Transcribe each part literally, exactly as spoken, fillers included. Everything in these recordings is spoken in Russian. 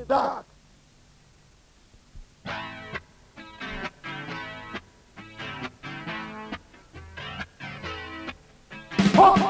так. Хоп!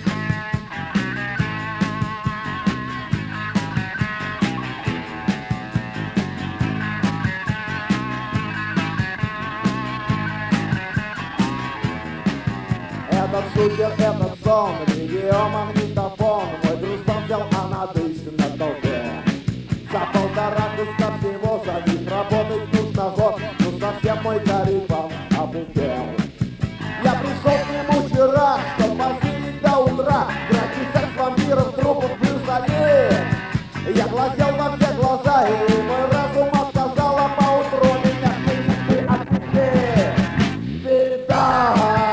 Этот шутер, этот сон, видеомагнитофон. Мой дружбан взял анадысь на толпе. За полтора куска всего за них работать нужно год. Ну совсем мой Карибан облетел. Я пришел к нему вчера, чтоб посидеть до утра. Грати секс вампиров, трупов плюс они. Я глазел во все глаза, и мой разум отказал, а поутру меня принесли от пути. Беда!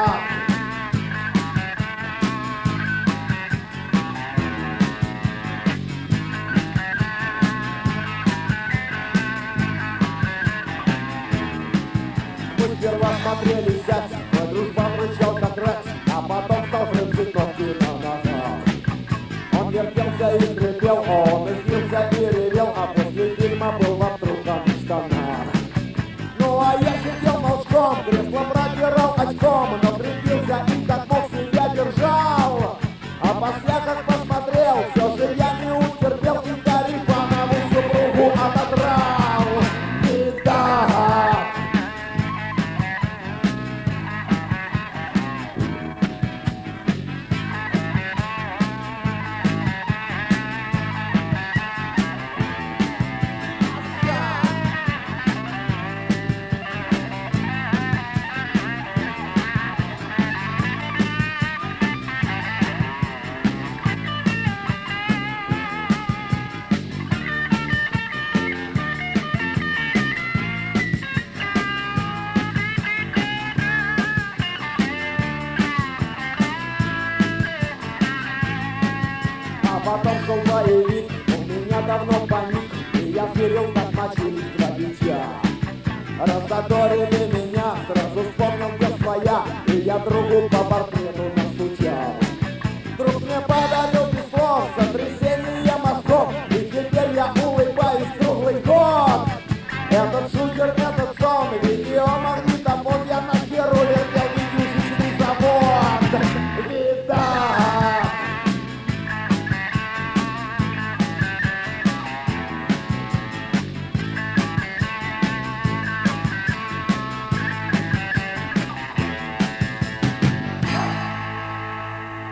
Мы сперва смотрели секс, мой дружбан рычал как Рекс, а потом стал хрустить ногти на ногах. Он вертелся и скрипел, он извился и ревел, а после фильма был в обтруханных штанах. Ну а я сидел молчком, кресло протирал очком, но крепился и как мог себя держал. А после как посмотрел, все же я не утерпел и Карибанову супругу отодрал. Беда! А потом шел боевик, у меня давно паник, и я верил, как мочились грабича. Раззадорили меня, сразу вспомнил, где своя, и я другу по портрету настучал. Вдруг мне подал